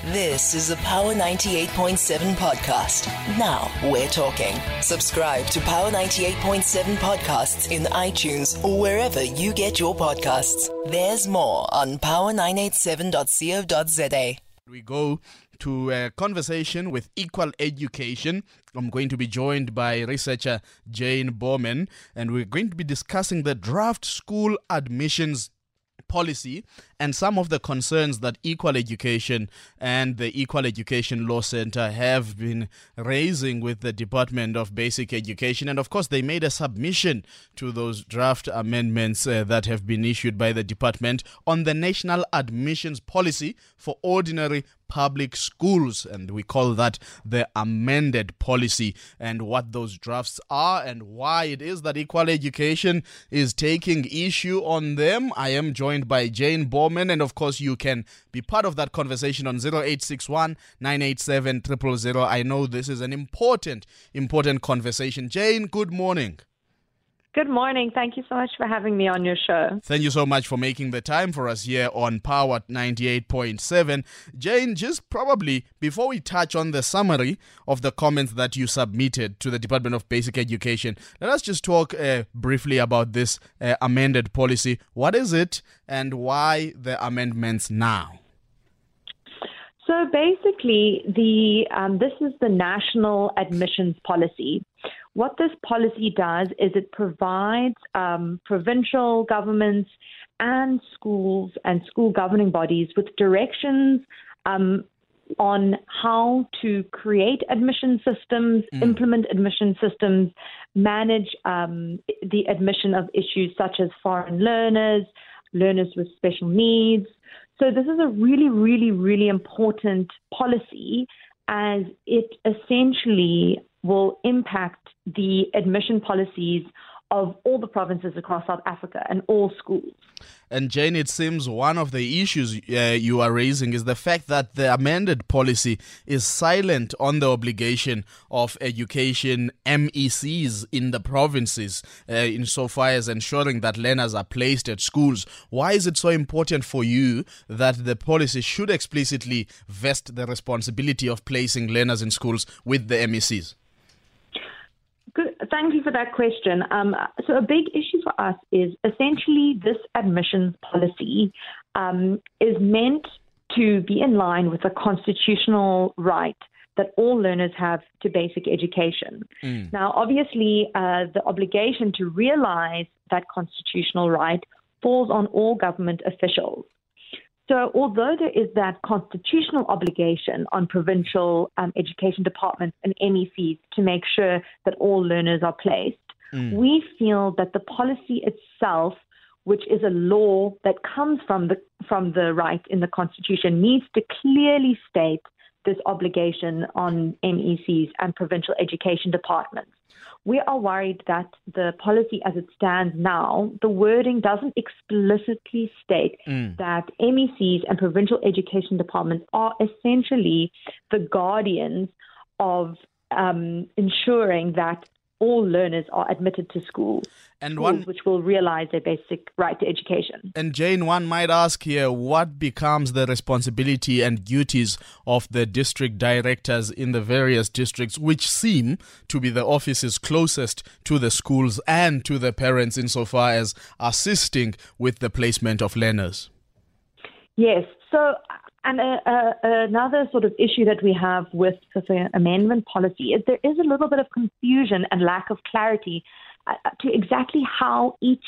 This is a Power 98.7 podcast. Now we're talking. Subscribe to Power 98.7 podcasts in iTunes or wherever you get your podcasts. There's more on power987.co.za. We go to a conversation with Equal Education. I'm going to be joined by researcher Jane Bowman, and we're going to be discussing the draft school admissions policy and some of the concerns that Equal Education and the Equal Education Law Center have been raising with the Department of Basic Education. And of course, they made a submission to those draft amendments that have been issued by the department on the national admissions policy for ordinary public schools, and we call that the amended policy, and what those drafts are and why it is that Equal Education is taking issue on them. I am joined by Jane Bowman, and of course you can be part of that conversation on 0861 987 000. I know this is an important conversation. Jane, good morning. Good morning. Thank you so much for having me on your show. Thank you so much for making the time for us here on Power 98.7. Jane, just probably before we touch on the summary of the comments that you submitted to the Department of Basic Education, let us just talk briefly about this amended policy. What is it and why the amendments now? So basically, this is the national admissions policy. What this policy does is it provides provincial governments and schools and school governing bodies with directions on how to create admission systems, implement admission systems, manage the admission of issues such as foreign learners, learners with special needs. So this is a really, really, really important policy, as it essentially will impact the admission policies of all the provinces across South Africa and all schools. And Jane, it seems one of the issues you are raising is the fact that the amended policy is silent on the obligation of education MECs in the provinces insofar as ensuring that learners are placed at schools. Why is it so important for you that the policy should explicitly vest the responsibility of placing learners in schools with the MECs? Good. Thank you for that question. So a big issue for us is essentially this admissions policy is meant to be in line with the constitutional right that all learners have to basic education. Now, obviously, the obligation to realize that constitutional right falls on all government officials. So although there is that constitutional obligation on provincial education departments and MECs to make sure that all learners are placed, we feel that the policy itself, which is a law that comes from the right in the Constitution, needs to clearly state this obligation on MECs and provincial education departments. We are worried that the policy as it stands now, the wording doesn't explicitly state that MECs and provincial education departments are essentially the guardians of ensuring that all learners are admitted to schools, which will realize their basic right to education. And Jane, one might ask here, what becomes the responsibility and duties of the district directors in the various districts, which seem to be the offices closest to the schools and to the parents insofar as assisting with the placement of learners? Yes. So, and another sort of issue that we have with the amendment policy is there is a little bit of confusion and lack of clarity to exactly how each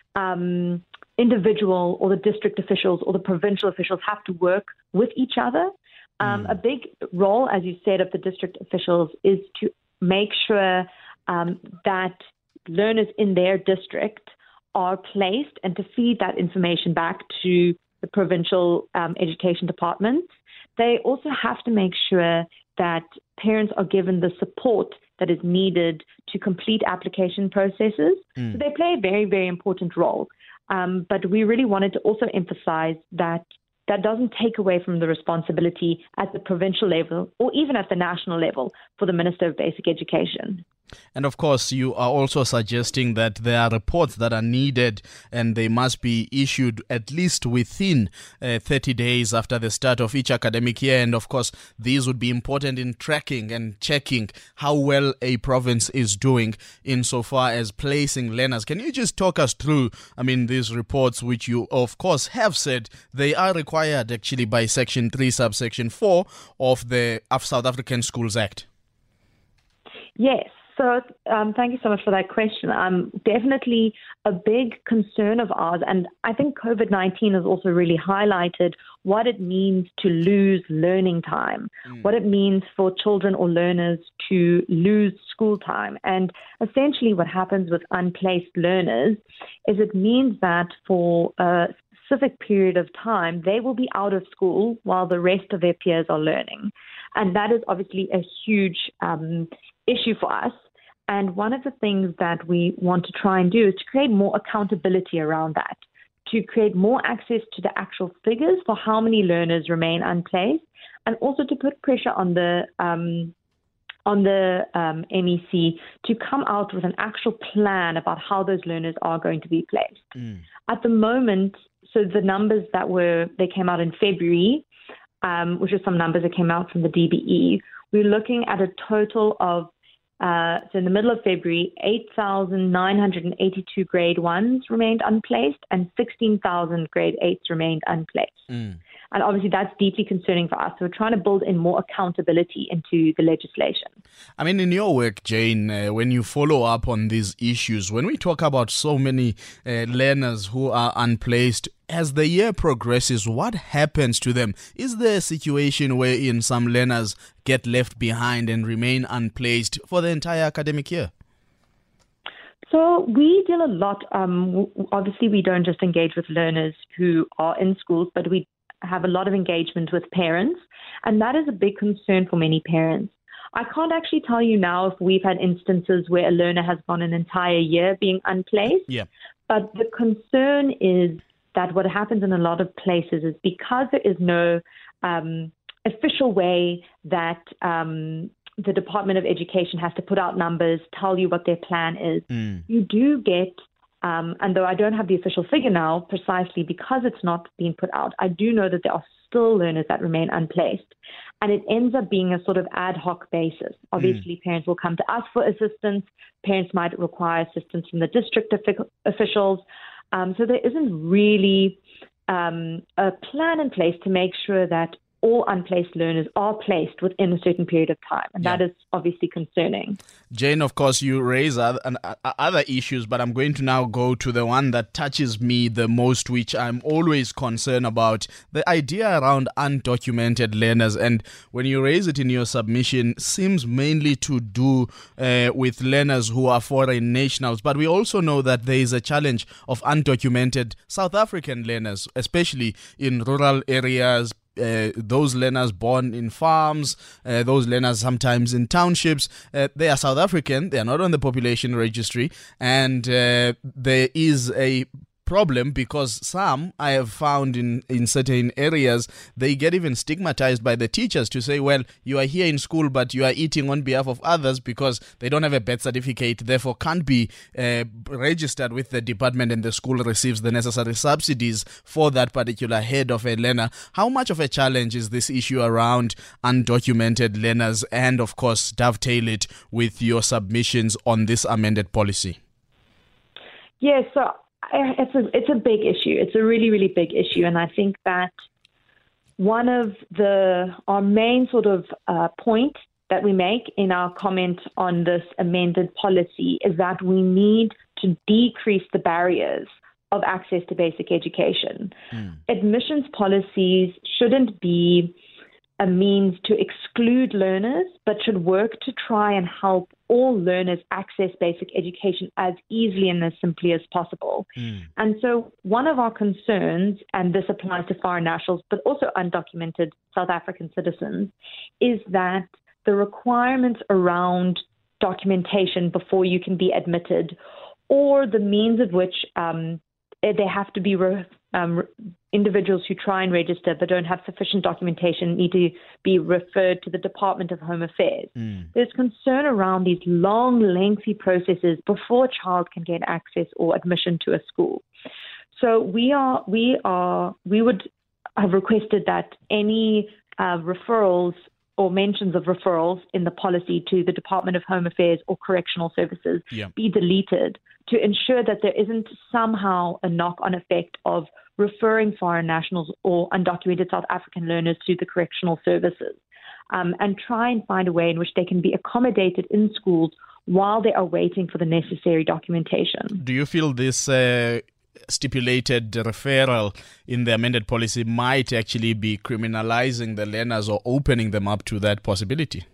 individual or the district officials or the provincial officials have to work with each other. A big role, as you said, of the district officials is to make sure that learners in their district are placed and to feed that information back to the provincial education departments. They also have to make sure that parents are given the support that is needed to complete application processes. So they play a very, very important role. But we really wanted to also emphasize that that doesn't take away from the responsibility at the provincial level or even at the national level for the Minister of Basic Education. And of course, you are also suggesting that there are reports that are needed and they must be issued at least within 30 days after the start of each academic year. And of course, these would be important in tracking and checking how well a province is doing insofar as placing learners. Can you just talk us through, these reports, which you, of course, have said they are required actually by Section 3, subsection 4 of the South African Schools Act? Yes. So thank you so much for that question. Definitely a big concern of ours. And I think COVID-19 has also really highlighted what it means to lose learning time, what it means for children or learners to lose school time. And essentially what happens with unplaced learners is it means that for a specific period of time, they will be out of school while the rest of their peers are learning. And that is obviously a huge issue for us. And one of the things that we want to try and do is to create more accountability around that, to create more access to the actual figures for how many learners remain unplaced, and also to put pressure on the MEC to come out with an actual plan about how those learners are going to be placed. At the moment, so the numbers they came out in February, which are some numbers that came out from the DBE, we're looking at a total of, so in the middle of February, 8,982 grade 1s remained unplaced and 16,000 grade 8s remained unplaced. And obviously that's deeply concerning for us. So we're trying to build in more accountability into the legislation. In your work, Jane, when you follow up on these issues, when we talk about so many learners who are unplaced, as the year progresses, what happens to them? Is there a situation wherein some learners get left behind and remain unplaced for the entire academic year? So we deal a lot. Obviously, we don't just engage with learners who are in schools, but we have a lot of engagement with parents, and that is a big concern for many parents. I can't actually tell you now if we've had instances where a learner has gone an entire year being unplaced, but the concern is that what happens in a lot of places is because there is no official way that the Department of Education has to put out numbers, tell you what their plan is, you do get, and though I don't have the official figure now precisely because it's not being put out, I do know that there are still learners that remain unplaced. And it ends up being a sort of ad hoc basis. Obviously, parents will come to us for assistance. Parents might require assistance from the district officials. So there isn't really a plan in place to make sure that all unplaced learners are placed within a certain period of time. And that is obviously concerning. Jane, of course, you raise other issues, but I'm going to now go to the one that touches me the most, which I'm always concerned about, the idea around undocumented learners. And when you raise it in your submission, seems mainly to do with learners who are foreign nationals. But we also know that there is a challenge of undocumented South African learners, especially in rural areas, those learners born in farms, those learners sometimes in townships. They are South African, they are not on the population registry, and there is a problem because some I have found in certain areas, they get even stigmatized by the teachers to say, well, you are here in school, but you are eating on behalf of others because they don't have a birth certificate, therefore can't be registered with the department, and the school receives the necessary subsidies for that particular head of a learner. How much of a challenge is this issue around undocumented learners, and of course dovetail it with your submissions on this amended policy? Yes, so it's a big issue. It's a really, really big issue. And I think that one of our main sort of point that we make in our comment on this amended policy is that we need to decrease the barriers of access to basic education. Admissions policies shouldn't be a means to exclude learners, but should work to try and help all learners access basic education as easily and as simply as possible. And so one of our concerns, and this applies to foreign nationals, but also undocumented South African citizens, is that the requirements around documentation before you can be admitted, or the means of which they have to be individuals who try and register but don't have sufficient documentation need to be referred to the Department of Home Affairs. There's concern around these long, lengthy processes before a child can get access or admission to a school. So we would have requested that any referrals or mentions of referrals in the policy to the Department of Home Affairs or Correctional Services be deleted to ensure that there isn't somehow a knock-on effect of referring foreign nationals or undocumented South African learners to the correctional services, and try and find a way in which they can be accommodated in schools while they are waiting for the necessary documentation. Do you feel this stipulated referral in the amended policy might actually be criminalizing the learners or opening them up to that possibility?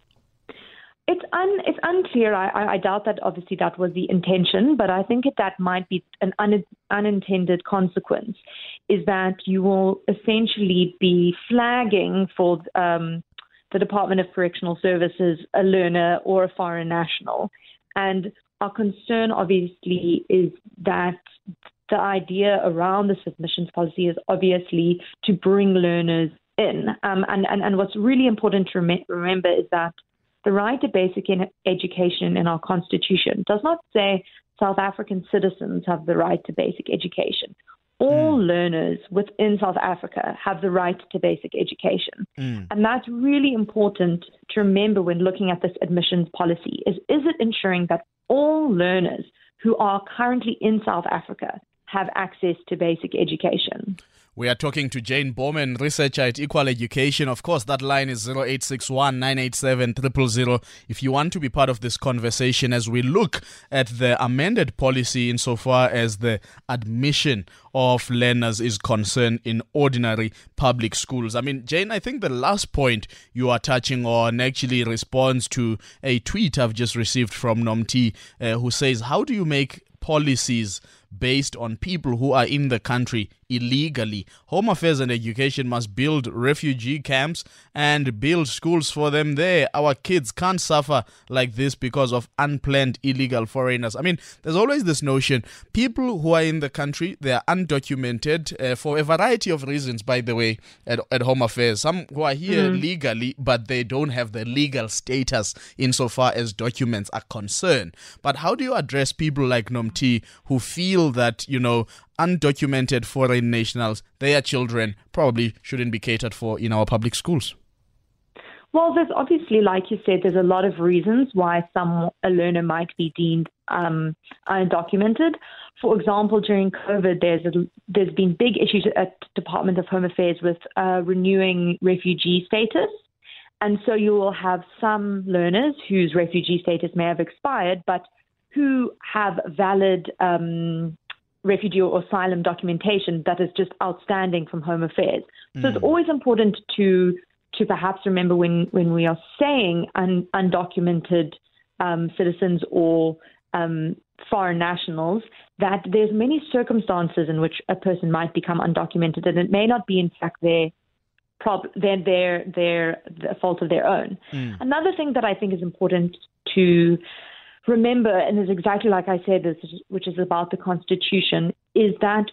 It's unclear. I doubt that obviously that was the intention, but I think that might be an unintended consequence, is that you will essentially be flagging for the Department of Correctional Services a learner or a foreign national. And our concern obviously is that the idea around this admissions policy is obviously to bring learners in. And what's really important to remember is that the right to basic education in our Constitution does not say South African citizens have the right to basic education. All learners within South Africa have the right to basic education. And that's really important to remember when looking at this admissions policy. Is it ensuring that all learners who are currently in South Africa have access to basic education? We are talking to Jane Bowman, researcher at Equal Education. Of course, that line is 0861 987 000 if you want to be part of this conversation as we look at the amended policy insofar as the admission of learners is concerned in ordinary public schools. I mean, Jane, I think the last point you are touching on actually responds to a tweet I've just received from Nomti, who says, how do you make policies based on people who are in the country illegally? Home Affairs and Education must build refugee camps and build schools for them there. Our kids can't suffer like this because of unplanned illegal foreigners. I mean, there's always this notion, people who are in the country, they are undocumented for a variety of reasons, by the way, at Home Affairs. Some who are here legally, but they don't have the legal status insofar as documents are concerned. But how do you address people like Nomti who feel that, you know, undocumented foreign nationals, their children probably shouldn't be catered for in our public schools? Well, there's obviously, like you said, there's a lot of reasons why a learner might be deemed undocumented. For example, during COVID, there's been big issues at Department of Home Affairs with renewing refugee status. And so you will have some learners whose refugee status may have expired, but who have valid refugee or asylum documentation that is just outstanding from Home Affairs. So it's always important to perhaps remember when we are saying undocumented citizens or foreign nationals, that there's many circumstances in which a person might become undocumented, and it may not be in fact their fault of their own. Another thing that I think is important to remember, and is exactly like I said, which is about the Constitution, is that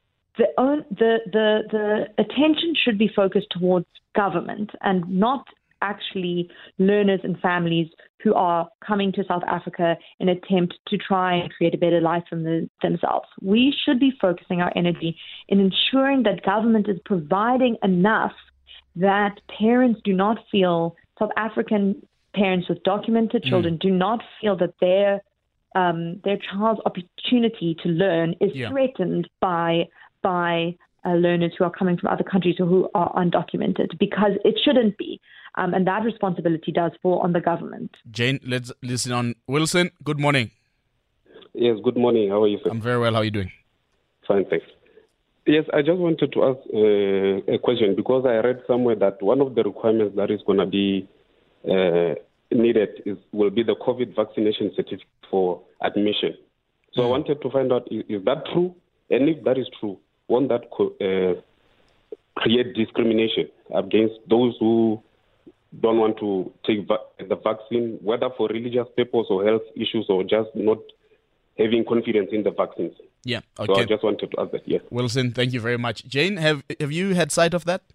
the attention should be focused towards government and not actually learners and families who are coming to South Africa in an attempt to try and create a better life for themselves. We should be focusing our energy in ensuring that government is providing enough that parents do not feel, South African parents with documented children do not feel that their child's opportunity to learn is threatened by learners who are coming from other countries or who are undocumented, because it shouldn't be. And that responsibility does fall on the government. Jane, let's listen on Wilson. Good morning. Yes, good morning. How are you, sir? I'm very well. How are you doing? Fine, thanks. Yes, I just wanted to ask a question, because I read somewhere that one of the requirements that is going to be needed will be the COVID vaccination certificate for admission. So I wanted to find out, is that true? And if that is true, won't that create discrimination against those who don't want to take the vaccine, whether for religious purpose or health issues or just not having confidence in the vaccines? Yeah, So okay. I just wanted to ask that, yes. Wilson, thank you very much. Jane, have you had sight of that?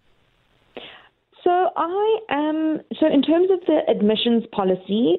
So in terms of the admissions policy,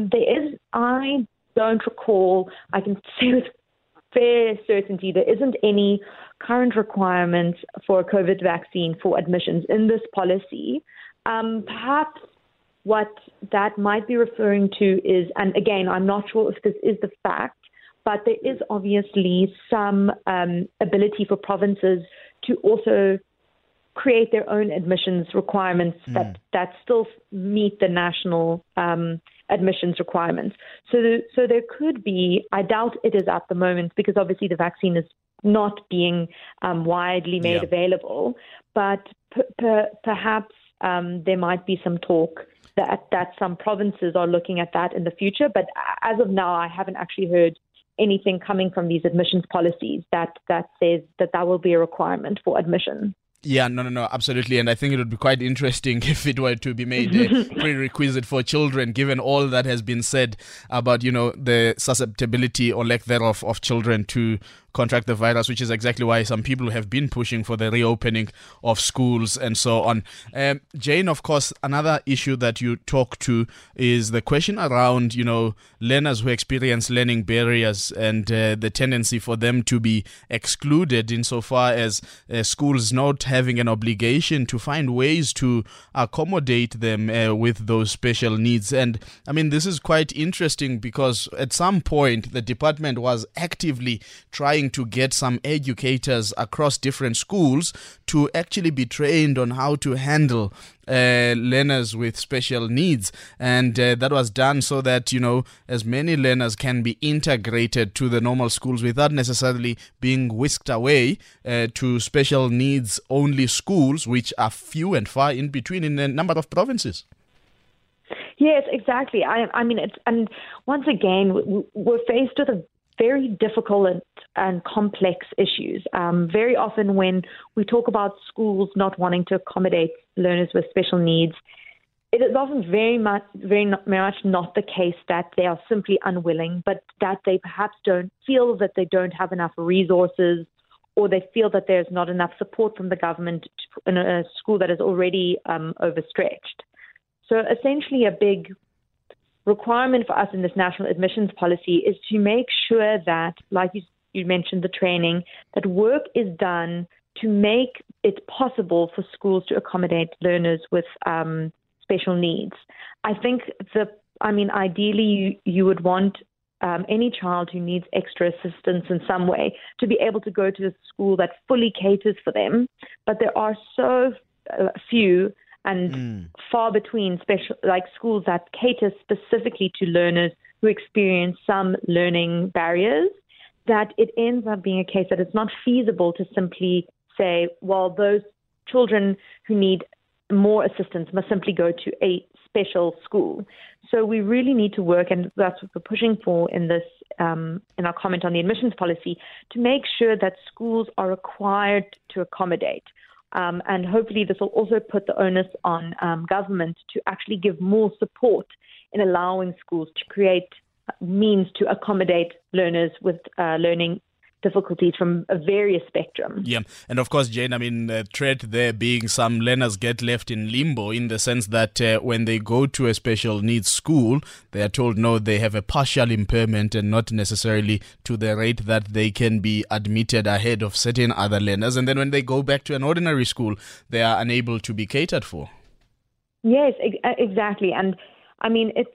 I don't recall, I can say with fair certainty, there isn't any current requirements for a COVID vaccine for admissions in this policy. Perhaps what that might be referring to is, and again, I'm not sure if this is the fact, but there is obviously some ability for provinces to also create their own admissions requirements that still meet the national admissions requirements. So there could be, I doubt it is at the moment because obviously the vaccine is not being widely made available, but perhaps there might be some talk that some provinces are looking at that in the future. But as of now, I haven't actually heard anything coming from these admissions policies that says that will be a requirement for admission. Yeah, no, absolutely. And I think it would be quite interesting if it were to be made a prerequisite for children, given all that has been said about, the susceptibility or lack thereof of children to contract the virus, which is exactly why some people have been pushing for the reopening of schools and so on. Jane, of course, another issue that you talk to is the question around, learners who experience learning barriers and the tendency for them to be excluded insofar as schools not having an obligation to find ways to accommodate them with those special needs. And I mean, this is quite interesting because at some point the department was actively trying to get some educators across different schools to actually be trained on how to handle learners with special needs, and that was done so that as many learners can be integrated to the normal schools without necessarily being whisked away to special needs only schools, which are few and far in between in a number of provinces. Yes, exactly. I mean, and once again, we're faced with a very difficult and complex issues. Very often when we talk about schools not wanting to accommodate learners with special needs, it is often very much not the case that they are simply unwilling, but that they perhaps don't feel that they don't have enough resources, or they feel that there's not enough support from the government in a school that is already overstretched. So essentially a big requirement for us in this national admissions policy is to make sure that, like you mentioned, the training, that work is done to make it possible for schools to accommodate learners with special needs. I think ideally you would want any child who needs extra assistance in some way to be able to go to a school that fully caters for them. But there are so few and far between schools that cater specifically to learners who experience some learning barriers, that it ends up being a case that it's not feasible to simply say, well, those children who need more assistance must simply go to a special school. So we really need to work, and that's what we're pushing for in this, in our comment on the admissions policy, to make sure that schools are required to accommodate. And hopefully this will also put the onus on government to actually give more support in allowing schools to create means to accommodate learners with learning difficulties from a various spectrum. Yeah, and of course, Jane, the threat there being some learners get left in limbo in the sense that when they go to a special needs school, they are told no, they have a partial impairment and not necessarily to the rate that they can be admitted ahead of certain other learners. And then when they go back to an ordinary school, they are unable to be catered for. Yes, exactly. And I mean, it's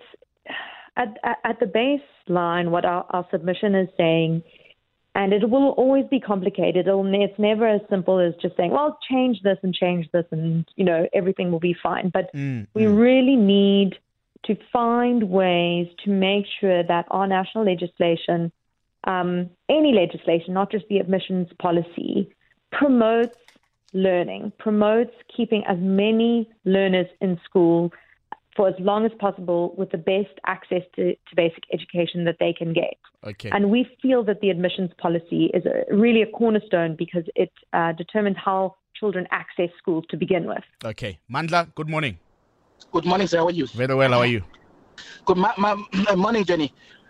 at the baseline, what our submission is saying, and it will always be complicated. It's never as simple as just saying, well, change this and everything will be fine. But we really need to find ways to make sure that our national legislation, any legislation, not just the admissions policy, promotes learning, promotes keeping as many learners in school for as long as possible with the best access to basic education that they can get. Okay. And we feel that the admissions policy is really a cornerstone because it determines how children access schools to begin with. Okay. Mandla, good morning. Good morning, sir. How are you? Very well. How are you? Good morning, Jenny.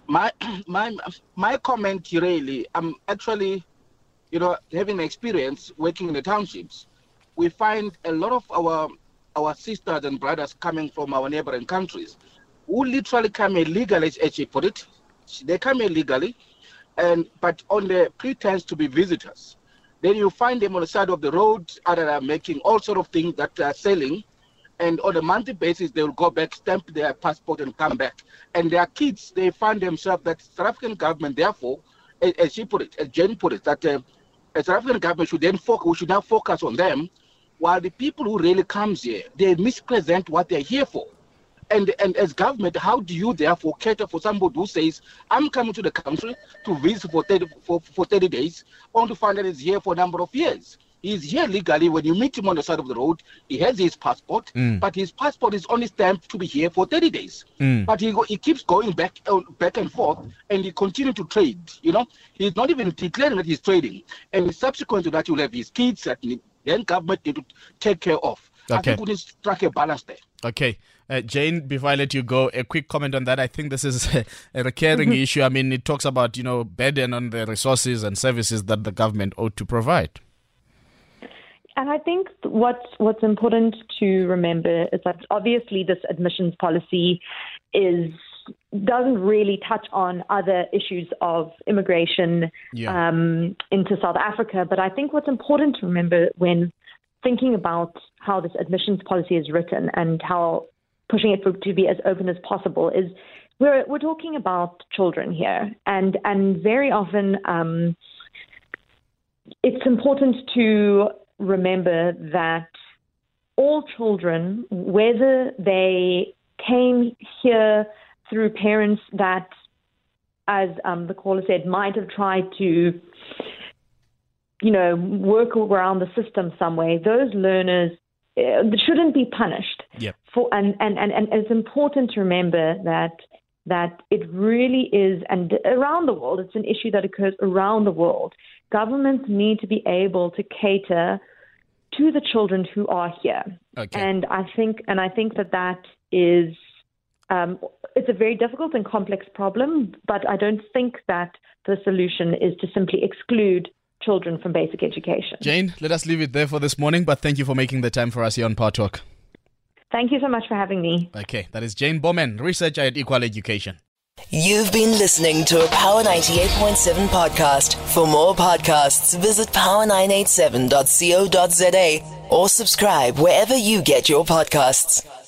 My comment really, I'm actually, having experience working in the townships, we find a lot of our sisters and brothers coming from our neighboring countries who literally come illegally, as you put it. They come illegally, but on the pretense to be visitors. Then you find them on the side of the road, either are making all sort of things that they are selling, and on a monthly basis, they will go back, stamp their passport, and come back. And their kids, they find themselves that South African government, therefore, as she put it, as Jane put it, that the South African government should now focus on them, while the people who really comes here, they mispresent what they're here for. And as government, how do you therefore cater for somebody who says, I'm coming to the country to visit for 30 days, only to find that he's here for a number of years? He's here legally. When you meet him on the side of the road, he has his passport, but his passport is only stamped to be here for 30 days. But he keeps going back and forth, and he continues to trade. He's not even declaring that he's trading. And subsequent to that, you'll have his kids that then government need to take care of. Okay. I think we need to strike a balance there. Okay. Jane, before I let you go, a quick comment on that. I think this is a recurring issue. I mean, it talks about, burden on the resources and services that the government ought to provide. And I think what's important to remember is that obviously this admissions policy doesn't really touch on other issues of immigration into South Africa. But I think what's important to remember when thinking about how this admissions policy is written and how pushing it to be as open as possible is we're talking about children here, and very often it's important to remember that all children, whether they came here through parents that, as the caller said, might have tried to work around the system some way, those learners shouldn't be punished. Yep. And it's important to remember that it really is, and around the world, it's an issue that occurs around the world. Governments need to be able to cater to the children who are here. Okay. And I think that is it's a very difficult and complex problem, but I don't think that the solution is to simply exclude children from basic education. Jane, let us leave it there for this morning, but thank you for making the time for us here on Power Talk. Thank you so much for having me. Okay, that is Jane Bowman, researcher at Equal Education. You've been listening to a Power 98.7 podcast. For more podcasts, visit power987.co.za or subscribe wherever you get your podcasts.